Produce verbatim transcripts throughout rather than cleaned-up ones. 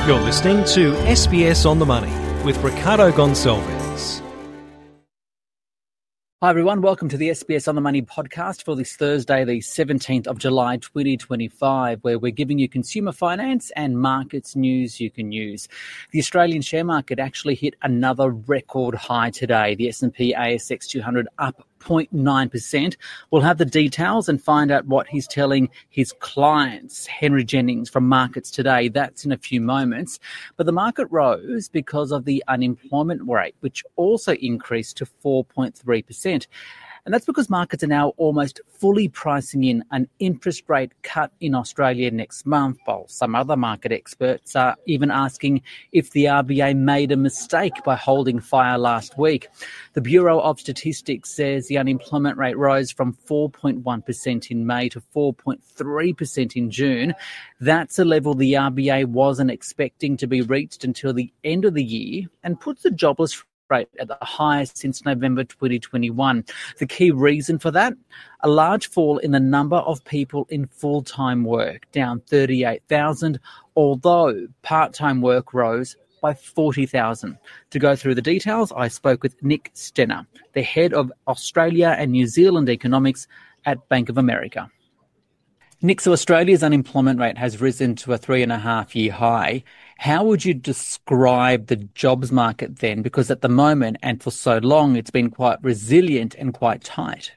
You're listening to S B S On The Money with Ricardo Gonçalves. Hi everyone, welcome to the S B S On The Money podcast for this Thursday, the seventeenth of July twenty twenty-five, where we're giving you consumer finance and markets news you can use. The Australian share market actually hit another record high today. The S and P A S X two hundred up zero point nine percent. We'll have the details and find out what he's telling his clients. Henry Jennings from Markets Today, that's in a few moments. But the market rose because of the unemployment rate, which also increased to four point three percent. And that's because markets are now almost fully pricing in an interest rate cut in Australia next month, while some other market experts are even asking if the R B A made a mistake by holding fire last week. The Bureau of Statistics says the unemployment rate rose from four point one percent in May to four point three percent in June. That's a level the R B A wasn't expecting to be reached until the end of the year and puts the jobless rate at the highest since November twenty twenty-one. The key reason for that? A large fall in the number of people in full-time work, down thirty-eight thousand, although part-time work rose by forty thousand. To go through the details, I spoke with Nick Stenner, the head of Australia and New Zealand economics at Bank of America. Nick, so Australia's unemployment rate has risen to a three and a half year high. How would you describe the jobs market then? Because at the moment and for so long, it's been quite resilient and quite tight.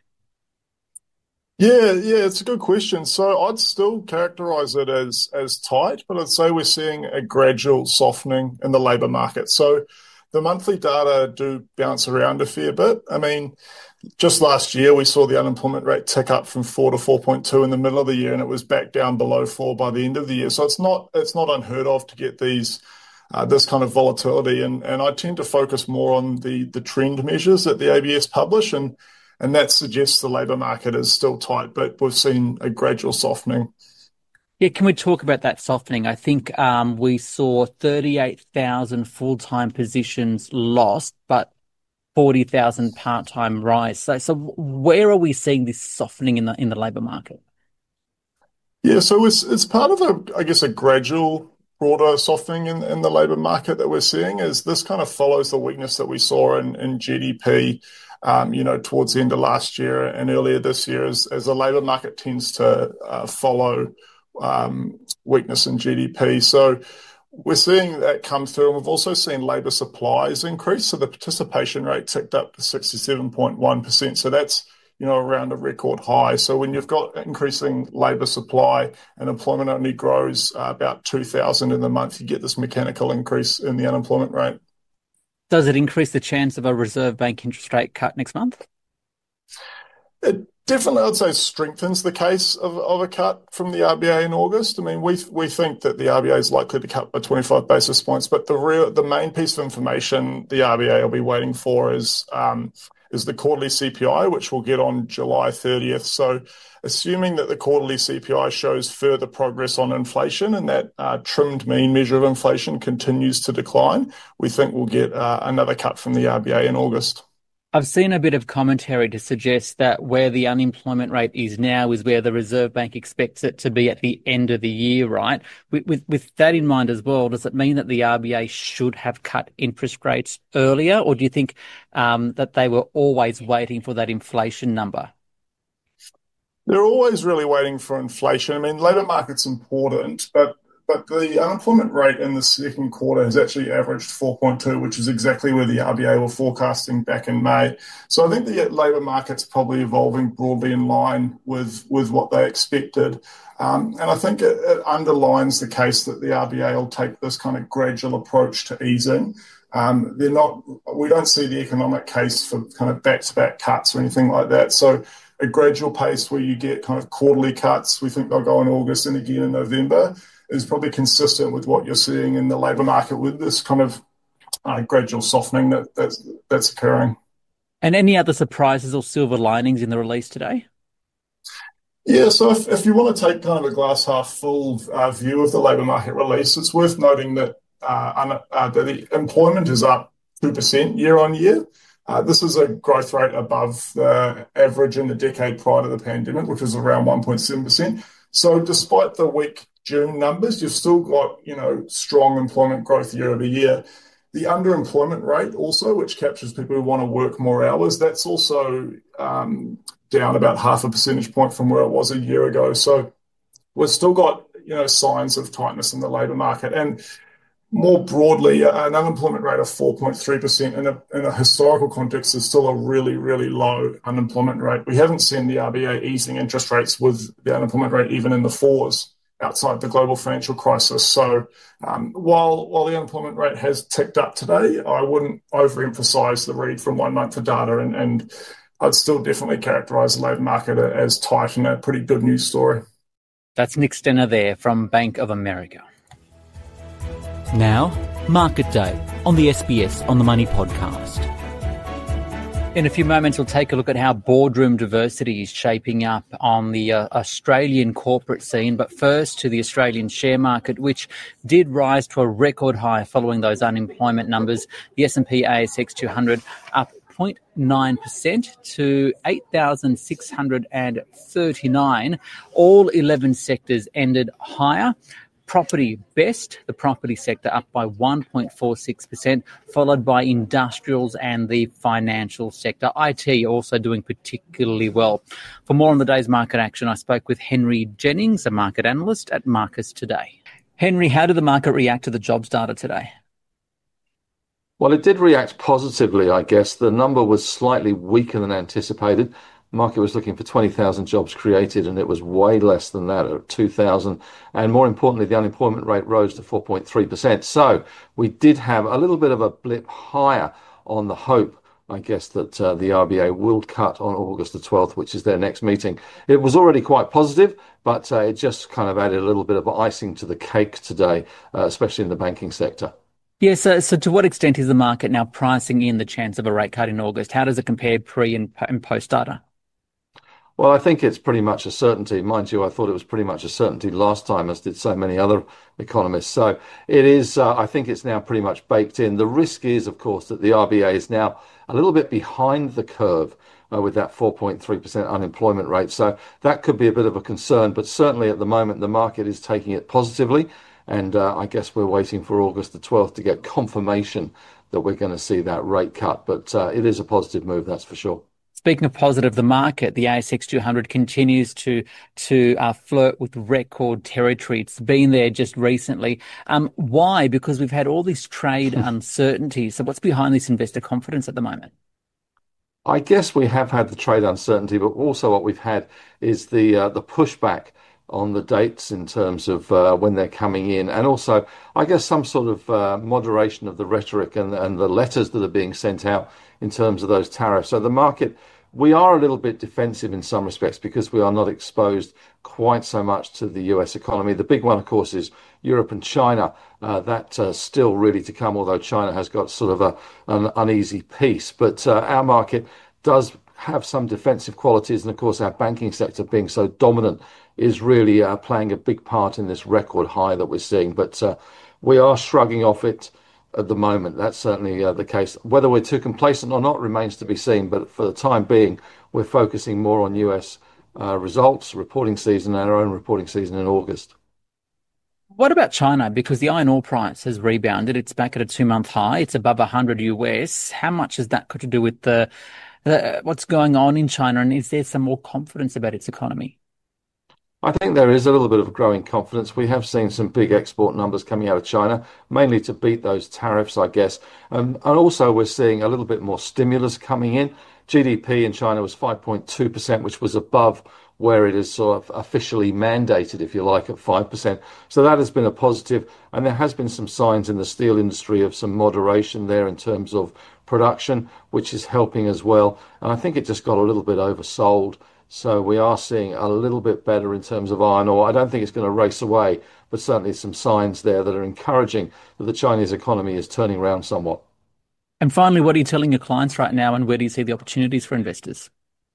Yeah, yeah, it's a good question. So I'd still characterise it as as tight, but I'd say we're seeing a gradual softening in the labour market. So the monthly data do bounce around a fair bit. I mean, just last year, we saw the unemployment rate tick up from four to four point two in the middle of the year, and it was back down below four by the end of the year. So it's not it's not unheard of to get these uh, this kind of volatility. And, and I tend to focus more on the the trend measures that the A B S publish, and and that suggests the labour market is still tight, but we've seen a gradual softening. Yeah, can we talk about that softening? I think um, we saw thirty-eight thousand full-time positions lost, but forty thousand part-time rise. So, so where are we seeing this softening in the in the labour market? Yeah, so it's it's part of a, I guess, a gradual broader softening in, in the labour market that we're seeing. Is this kind of follows the weakness that we saw in, in G D P, um, you know, towards the end of last year and earlier this year, as, as the labour market tends to uh, follow um, weakness in G D P. So we're seeing that come through, and we've also seen labour supplies increase. So the participation rate ticked up to sixty-seven point one percent. So that's, you know, around a record high. So when you've got increasing labour supply and employment only grows uh, about two thousand in the month, you get this mechanical increase in the unemployment rate. Does it increase the chance of a Reserve Bank interest rate cut next month? It definitely, I'd say, strengthens the case of, of a cut from the R B A in August. I mean, we we think that the R B A is likely to cut by twenty-five basis points, but the real the main piece of information the R B A will be waiting for is um, is the quarterly C P I, which we'll get on July thirtieth. So, assuming that the quarterly C P I shows further progress on inflation and that uh, trimmed mean measure of inflation continues to decline, we think we'll get uh, another cut from the R B A in August. I've seen a bit of commentary to suggest that where the unemployment rate is now is where the Reserve Bank expects it to be at the end of the year, right? With, with, with that in mind as well, does it mean that the R B A should have cut interest rates earlier, or do you think um, that they were always waiting for that inflation number? They're always really waiting for inflation. I mean, labour market's important, but But the unemployment rate in the second quarter has actually averaged four point two, which is exactly where the R B A were forecasting back in May. So I think the labour market's probably evolving broadly in line with, with what they expected. Um, and I think it, it underlines the case that the R B A will take this kind of gradual approach to easing. Um, they're not, we don't see the economic case for kind of back-to-back cuts or anything like that. So a gradual pace where you get kind of quarterly cuts, we think they'll go in August and again in November, is probably consistent with what you're seeing in the labour market with this kind of uh, gradual softening that, that's, that's occurring. And any other surprises or silver linings in the release today? Yeah, so if, if you want to take kind of a glass half full uh, view of the labour market release, it's worth noting that, uh, un, uh, that the employment is up two percent year on year. Uh, this is a growth rate above the average in the decade prior to the pandemic, which was around one point seven percent. So despite the weak June numbers, you've still got, you know, strong employment growth year over year. The underemployment rate also, which captures people who want to work more hours, that's also um, down about half a percentage point from where it was a year ago. So we've still got, you know, signs of tightness in the labour market. And more broadly, an unemployment rate of four point three percent in a, in a historical context is still a really, really low unemployment rate. We haven't seen the R B A easing interest rates with the unemployment rate even in the fours outside the global financial crisis. So um, while while the unemployment rate has ticked up today, I wouldn't overemphasize the read from one month of data, and, and I'd still definitely characterize the labour market as tight and a pretty good news story. That's Nick Stenner there from Bank of America. Now, Market Day on the S B S On The Money podcast. In a few moments, we'll take a look at how boardroom diversity is shaping up on the uh, Australian corporate scene. But first, to the Australian share market, which did rise to a record high following those unemployment numbers. The S and P A S X two hundred up zero point nine percent to eight thousand six hundred thirty-nine. All eleven sectors ended higher. Property best, the property sector up by one point four six percent, followed by industrials and the financial sector. I T also doing particularly well. For more on the day's market action, I spoke with Henry Jennings, a market analyst at Marcus Today. Henry, how did the market react to the jobs data today? Well, it did react positively, I guess. The number was slightly weaker than anticipated. The market was looking for twenty thousand jobs created, and it was way less than that at two thousand. And more importantly, the unemployment rate rose to four point three percent. So we did have a little bit of a blip higher on the hope, I guess, that uh, the R B A will cut on August the twelfth, which is their next meeting. It was already quite positive, but uh, it just kind of added a little bit of icing to the cake today, uh, especially in the banking sector. Yes, so, so to what extent is the market now pricing in the chance of a rate cut in August? How does it compare pre and, and post data? Well, I think it's pretty much a certainty. Mind you, I thought it was pretty much a certainty last time, as did so many other economists. So it is, uh, I think it's now pretty much baked in. The risk is, of course, that the R B A is now a little bit behind the curve uh, with that four point three percent unemployment rate. So that could be a bit of a concern. But certainly at the moment, the market is taking it positively. And uh, I guess we're waiting for August the twelfth to get confirmation that we're going to see that rate cut. But uh, it is a positive move, that's for sure. Speaking of positive, the market, the A S X two hundred continues to to uh, flirt with record territory. It's been there just recently. Um, why? Because we've had all this trade uncertainty. So what's behind this investor confidence at the moment? I guess we have had the trade uncertainty, but also what we've had is the uh, the pushback on the dates in terms of uh, when they're coming in, and also I guess some sort of uh, moderation of the rhetoric and, and the letters that are being sent out in terms of those tariffs. So the market, we are a little bit defensive in some respects because we are not exposed quite so much to the U S economy. The big one, of course, is Europe and China. Uh, that uh, still really to come, although China has got sort of a, an uneasy peace. But uh, our market does have some defensive qualities, and of course our banking sector being so dominant is really uh, playing a big part in this record high that we're seeing. But uh, we are shrugging off it at the moment. That's certainly uh, the case. Whether we're too complacent or not remains to be seen, but for the time being we're focusing more on U S uh, results, reporting season, and our own reporting season in August. What about China? Because the iron ore price has rebounded. It's back at a two-month high. It's above one hundred U S. How much has that got to do with the, the what's going on in China, and is there some more confidence about its economy? I think there is a little bit of growing confidence. We have seen some big export numbers coming out of China, mainly to beat those tariffs, I guess. Um, and also we're seeing a little bit more stimulus coming in. G D P in China was five point two percent, which was above where it is sort of officially mandated, if you like, at five percent. So that has been a positive. And there has been some signs in the steel industry of some moderation there in terms of production, which is helping as well. And I think it just got a little bit oversold. So we are seeing a little bit better in terms of iron ore. I don't think it's going to race away, but certainly some signs there that are encouraging that the Chinese economy is turning around somewhat. And finally, what are you telling your clients right now, and where do you see the opportunities for investors?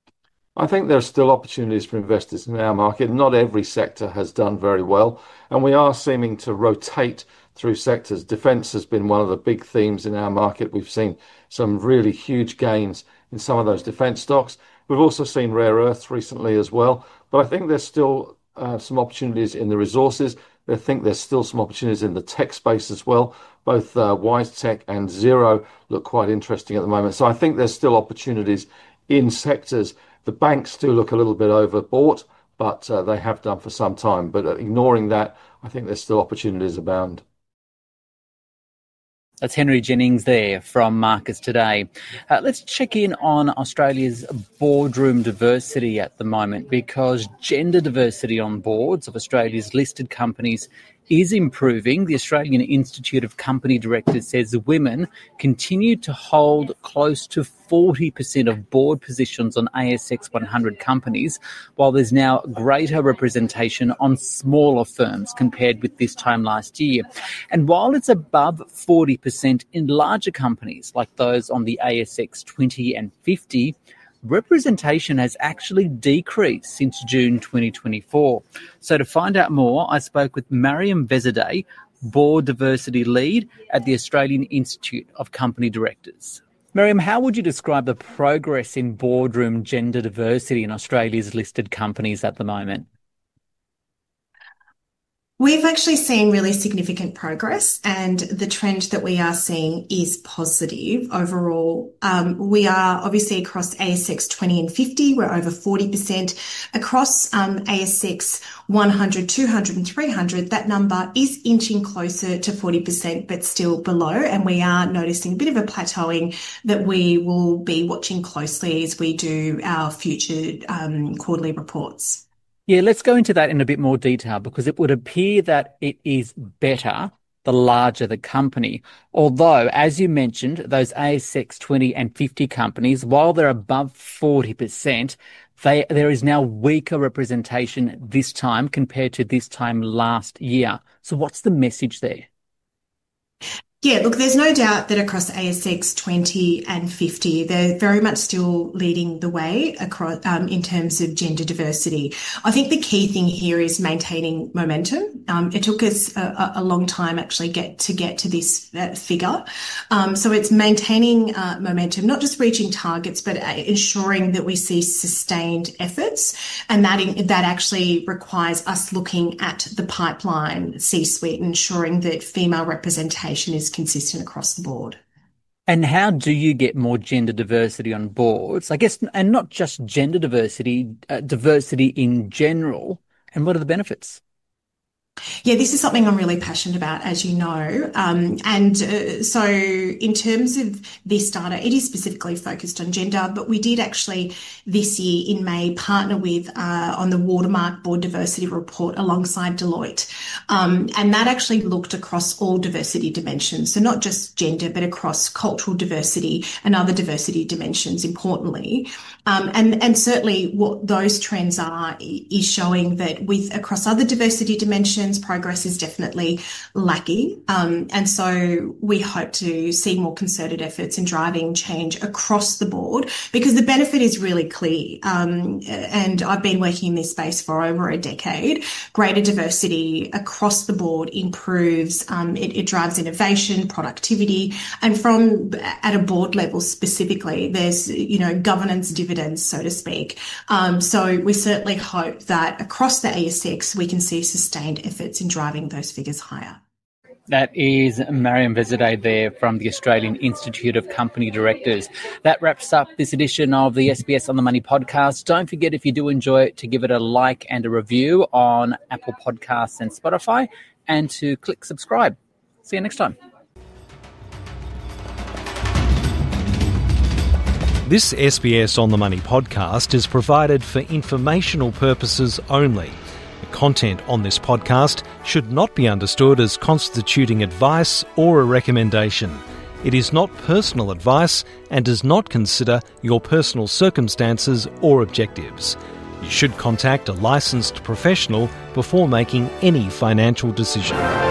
I think there are still opportunities for investors in our market. Not every sector has done very well, and we are seeming to rotate through sectors. Defence has been one of the big themes in our market. We've seen some really huge gains in some of those defence stocks. We've also seen rare earths recently as well, but I think there's still uh, some opportunities in the resources. I think there's still some opportunities in the tech space as well. Both uh, WiseTech and Xero look quite interesting at the moment. So I think there's still opportunities in sectors. The banks do look a little bit overbought, but uh, they have done for some time. But uh, ignoring that, I think there's still opportunities abound. That's Henry Jennings there from Markets Today. Uh, let's check in on Australia's boardroom diversity at the moment, because gender diversity on boards of Australia's listed companies is improving. The Australian Institute of Company Directors says women continue to hold close to forty percent of board positions on A S X one hundred companies, while there's now greater representation on smaller firms compared with this time last year. And while it's above forty percent in larger companies like those on the A S X twenty and fifty, representation has actually decreased since June twenty twenty-four. So to find out more, I spoke with Mariam Vezadeh, Board Diversity Lead at the Australian Institute of Company Directors. Mariam, how would you describe the progress in boardroom gender diversity in Australia's listed companies at the moment? We've actually seen really significant progress, and the trend that we are seeing is positive overall. Um, we are obviously across A S X twenty and fifty, we're over forty percent. Across um, A S X one hundred, two hundred and three hundred, that number is inching closer to forty percent, but still below. And we are noticing a bit of a plateauing that we will be watching closely as we do our future um, quarterly reports. Yeah, let's go into that in a bit more detail, because it would appear that it is better the larger the company. Although, as you mentioned, those A S X twenty and fifty companies, while they're above forty percent, they, there is now weaker representation this time compared to this time last year. So what's the message there? Yeah, look, there's no doubt that across A S X twenty and fifty, they're very much still leading the way across um, in terms of gender diversity. I think the key thing here is maintaining momentum. Um, it took us a, a long time actually get to get to this uh, figure. Um, so it's maintaining uh, momentum, not just reaching targets, but uh, ensuring that we see sustained efforts. And that, in, that actually requires us looking at the pipeline C-suite and ensuring that female representation is consistent across the board. And how do you get more gender diversity on boards? I guess, and not just gender diversity, uh, diversity in general. And what are the benefits? Yeah, this is something I'm really passionate about, as you know. Um, and uh, so in terms of this data, it is specifically focused on gender, but we did actually this year in May partner with uh, on the Watermark Board Diversity Report alongside Deloitte. Um, and that actually looked across all diversity dimensions. So not just gender, but across cultural diversity and other diversity dimensions, importantly. Um, and, and certainly what those trends are is showing that with across other diversity dimensions, progress is definitely lacking. Um, and so we hope to see more concerted efforts in driving change across the board, because the benefit is really clear. Um, and I've been working in this space for over a decade. Greater diversity across the board improves, um, it, it drives innovation, productivity, and from at a board level specifically, there's, you know, governance dividends, so to speak. Um, so we certainly hope that across the A S X, we can see sustained efforts in driving those figures higher. That is Mariam Vezadeh there from the Australian Institute of Company Directors. That wraps up this edition of the S B S On The Money podcast. Don't forget, if you do enjoy it, to give it a like and a review on Apple Podcasts and Spotify, and to click subscribe. See you next time. This S B S On The Money podcast is provided for informational purposes only. The content on this podcast should not be understood as constituting advice or a recommendation. It is not personal advice and does not consider your personal circumstances or objectives. You should contact a licensed professional before making any financial decision.